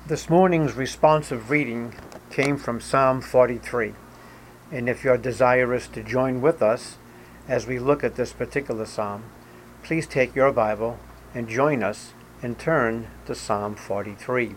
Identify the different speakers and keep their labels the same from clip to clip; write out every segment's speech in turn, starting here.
Speaker 1: This morning's responsive reading came from Psalm 43. And if you're desirous to join with us as we look at this particular psalm, please take your Bible and join us and turn to Psalm 43.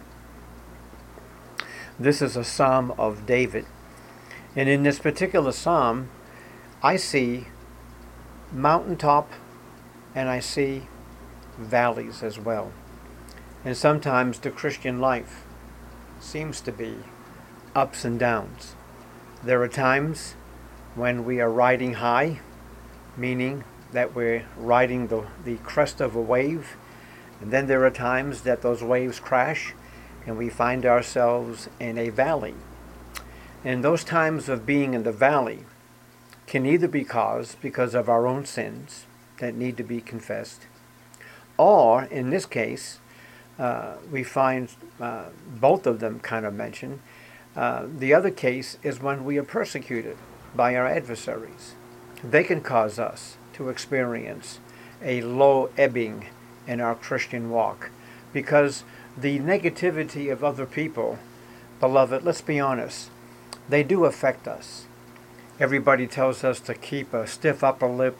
Speaker 1: This is a psalm of David. And in this particular psalm, I see mountaintop and I see valleys as well. And sometimes the Christian life seems to be ups and downs. There are times when we are riding high, meaning that we're riding the crest of a wave. And then there are times that those waves crash and we find ourselves in a valley. And those times of being in the valley can either be caused because of our own sins that need to be confessed, or in this case, we find both of them kind of mentioned. The other case is when we are persecuted by our adversaries. They can cause us to experience a low ebbing in our Christian walk because the negativity of other people, beloved, let's be honest, they do affect us. Everybody tells us to keep a stiff upper lip,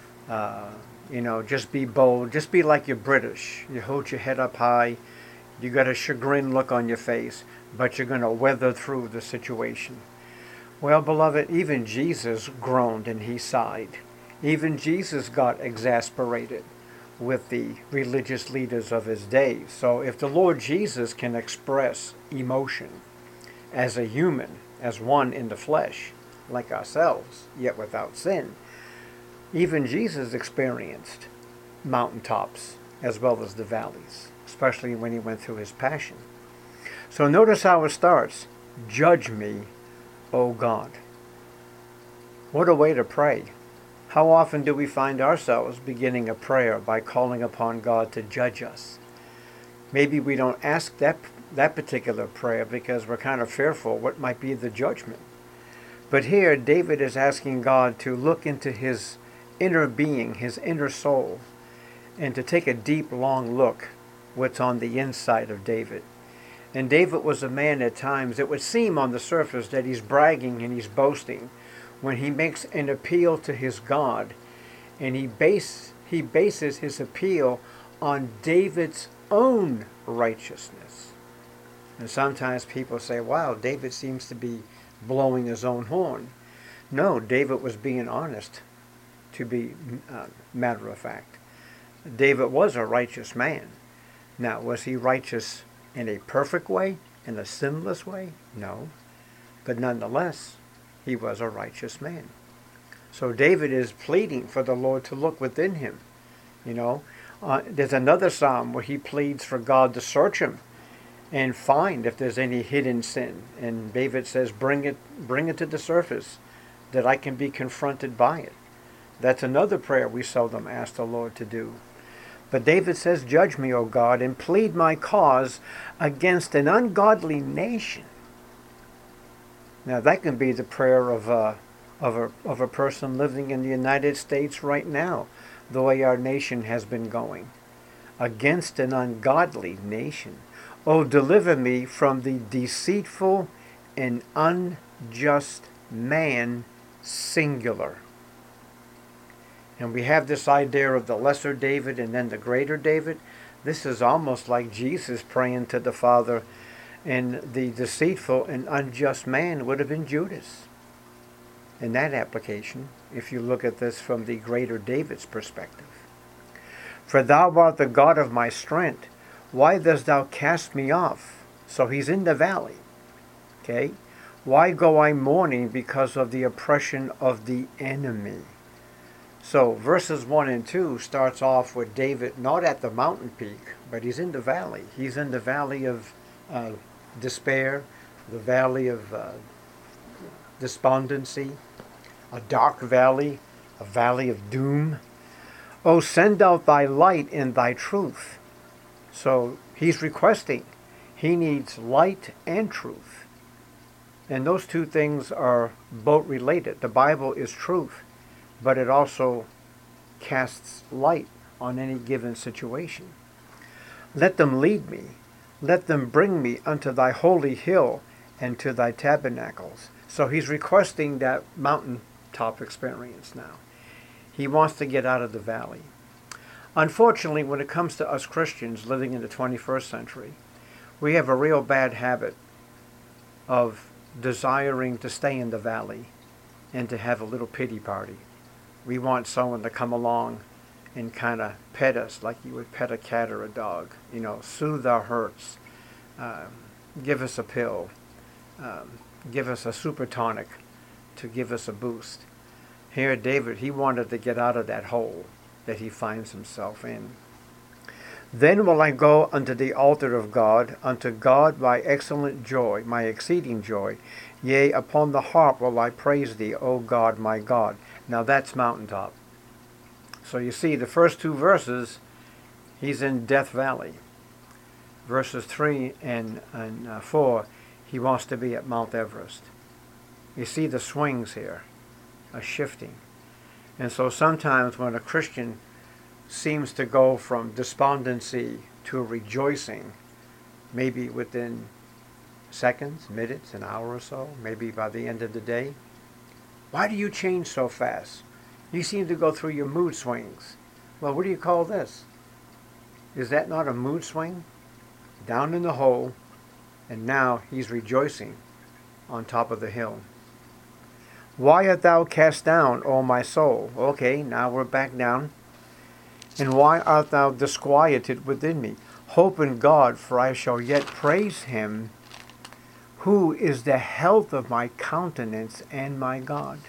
Speaker 1: just be bold, just be like you're British. You hold your head up high, you got a chagrin look on your face, but you're going to weather through the situation. Well, beloved, even Jesus groaned and he sighed. Even Jesus got exasperated with the religious leaders of his day. So if the Lord Jesus can express emotion as a human, as one in the flesh, like ourselves, yet without sin, even Jesus experienced mountaintops as well as the valleys, especially when he went through his passion. So notice how it starts. Judge me, O God. What a way to pray. How often do we find ourselves beginning a prayer by calling upon God to judge us? Maybe we don't ask that particular prayer because we're kind of fearful what might be the judgment. But here David is asking God to look into his inner being, his inner soul, and to take a deep, long look what's on the inside of David. And David was a man at times, it would seem on the surface that he's bragging and he's boasting when he makes an appeal to his God, and he bases his appeal on David's own righteousness. And sometimes people say, wow, David seems to be blowing his own horn. No, David was being honest, to be matter of fact. David was a righteous man. Now, was he righteous in a perfect way, in a sinless way? No. But nonetheless, he was a righteous man. So David is pleading for the Lord to look within him. There's another psalm where he pleads for God to search him and find if there's any hidden sin. And David says, bring it to the surface that I can be confronted by it. That's another prayer we seldom ask the Lord to do. But David says, judge me, O God, and plead my cause against an ungodly nation. Now that can be the prayer of a person living in the United States right now, the way our nation has been going. Against an ungodly nation. Oh, deliver me from the deceitful and unjust man, singular. And we have this idea of the lesser David and then the greater David. This is almost like Jesus praying to the Father, and the deceitful and unjust man would have been Judas. In that application, if you look at this from the greater David's perspective. For thou art the God of my strength. Why dost thou cast me off? So he's in the valley. Okay? Why go I mourning because of the oppression of the enemy? So verses 1 and 2 starts off with David not at the mountain peak, but he's in the valley. He's in the valley of despair, the valley of despondency, a dark valley, a valley of doom. Oh, send out thy light and thy truth. So he's requesting. He needs light and truth. And those two things are both related. The Bible is truth, but it also casts light on any given situation. Let them lead me. Let them bring me unto thy holy hill and to thy tabernacles. So he's requesting that mountaintop experience now. He wants to get out of the valley. Unfortunately, when it comes to us Christians living in the 21st century, we have a real bad habit of desiring to stay in the valley and to have a little pity party. We want someone to come along and kind of pet us like you would pet a cat or a dog. You know, soothe our hurts, give us a pill, give us a super tonic to give us a boost. Here David, he wanted to get out of that hole that he finds himself in. Then will I go unto the altar of God, unto God my excellent joy, my exceeding joy. Yea, upon the harp will I praise thee, O God, my God. Now that's mountaintop. So you see, the first two verses, he's in Death Valley. Verses 3 and 4, he wants to be at Mount Everest. You see the swings here are shifting. And so sometimes when a Christian seems to go from despondency to rejoicing, maybe within seconds, minutes, an hour or so, maybe by the end of the day, why do you change so fast? You seem to go through your mood swings. Well, what do you call this? Is that not a mood swing? Down in the hole, and now he's rejoicing on top of the hill. Why art thou cast down, O my soul? Okay, now we're back down. And why art thou disquieted within me? Hope in God, for I shall yet praise him, who is the health of my countenance and my God.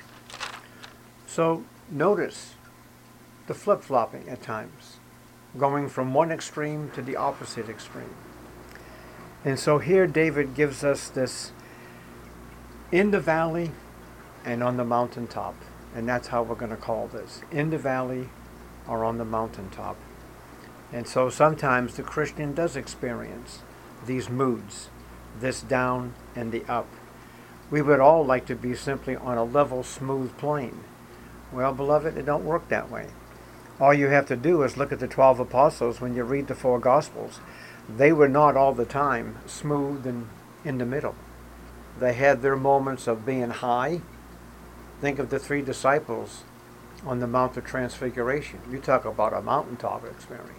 Speaker 1: So notice the flip-flopping at times, going from one extreme to the opposite extreme. And so here David gives us this in the valley and on the mountaintop. And that's how we're going to call this. In the valley or on the mountaintop. And so sometimes the Christian does experience these moods, this down and the up. We would all like to be simply on a level, smooth plane. Well, beloved, it don't work that way. All you have to do is look at the 12 apostles when you read the 4 Gospels. They were not all the time smooth and in the middle. They had their moments of being high. Think of the 3 disciples on the Mount of Transfiguration. You talk about a mountaintop experience.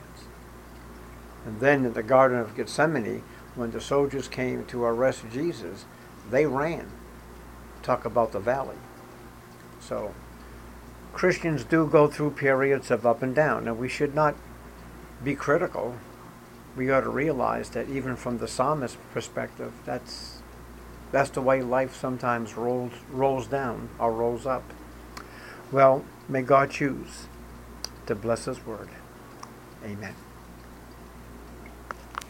Speaker 1: And then in the Garden of Gethsemane, when the soldiers came to arrest Jesus, they ran. Talk about the valley. So Christians do go through periods of up and down, and we should not be critical. We ought to realize that even from the psalmist's perspective, that's the way life sometimes rolls down or rolls up. Well, may God choose to bless his word. Amen.